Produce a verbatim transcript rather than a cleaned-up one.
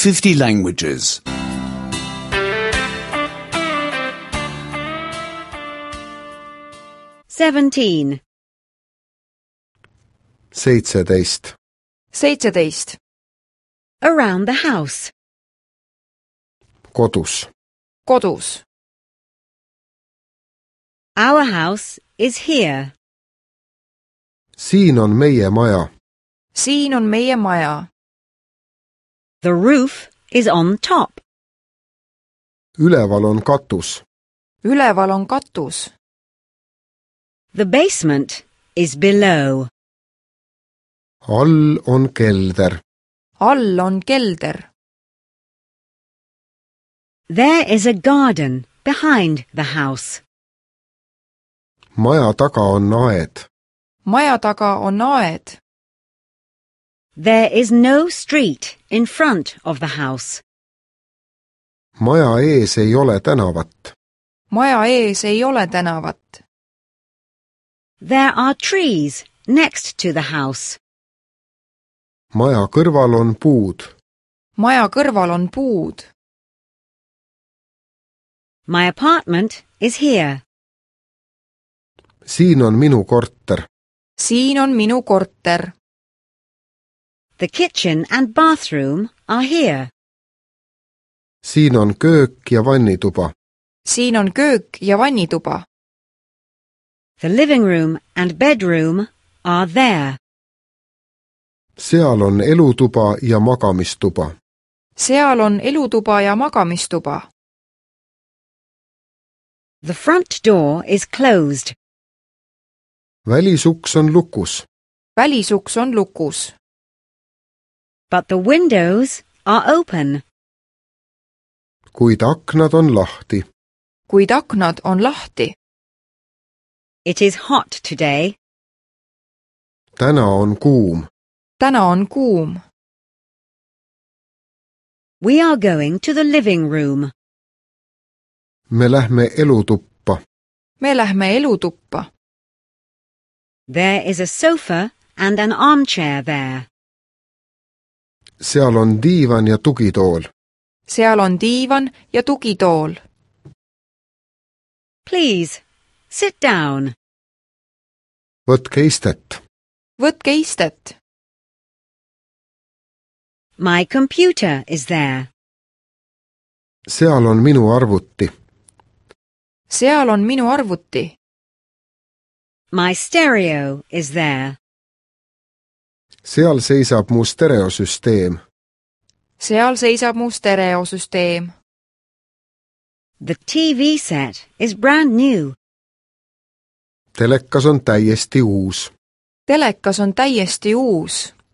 fifty languages. Seventeen. seitseteist, seitseteist. Around the house. kodus, Kodus. Our house is here. siin on meie maja, Siin on meie maja. The roof is on top. üleval on katus, Üleval on katus. The basement is below. all on kelder, All on kelder. There is a garden behind the house. maja taga on aed, Maja taga on aed. There is no street in front of the house. maja ees ei ole tänavat, Maja ees ei ole tänavat. There are trees next to the house. maja kõrval on puud, Maja kõrval on puud. My apartment is here. siin on minu korter, Siin on minu korter. The kitchen and bathroom are here. siin on köök ja vannituba, Siin on köök ja vannituba. The living room and bedroom are there. seal on elutuba ja magamistuba, Seal on elutuba ja magamistuba. The front door is closed. välisuks on lukus, Välisuks on lukus. But the windows are open. kuid aknad on lahti, Kuid aknad on lahti. It is hot today. täna on kuum, Täna on kuum. We are going to the living room. me lähme elutuppa, Me lähme elutuppa. There is a sofa and an armchair there. seal on diivan ja tugitool, Seal on diivan ja tugitool. Please, sit down. võtke istet, Võtke istet. My computer is there. seal on minu arvuti, Seal on minu arvuti. My stereo is there. seal seisab mu stereosüsteem, Seal seisab mu stereosüsteem. The T V set is brand new. telekas on täiesti uus. Telekas on täiesti uus.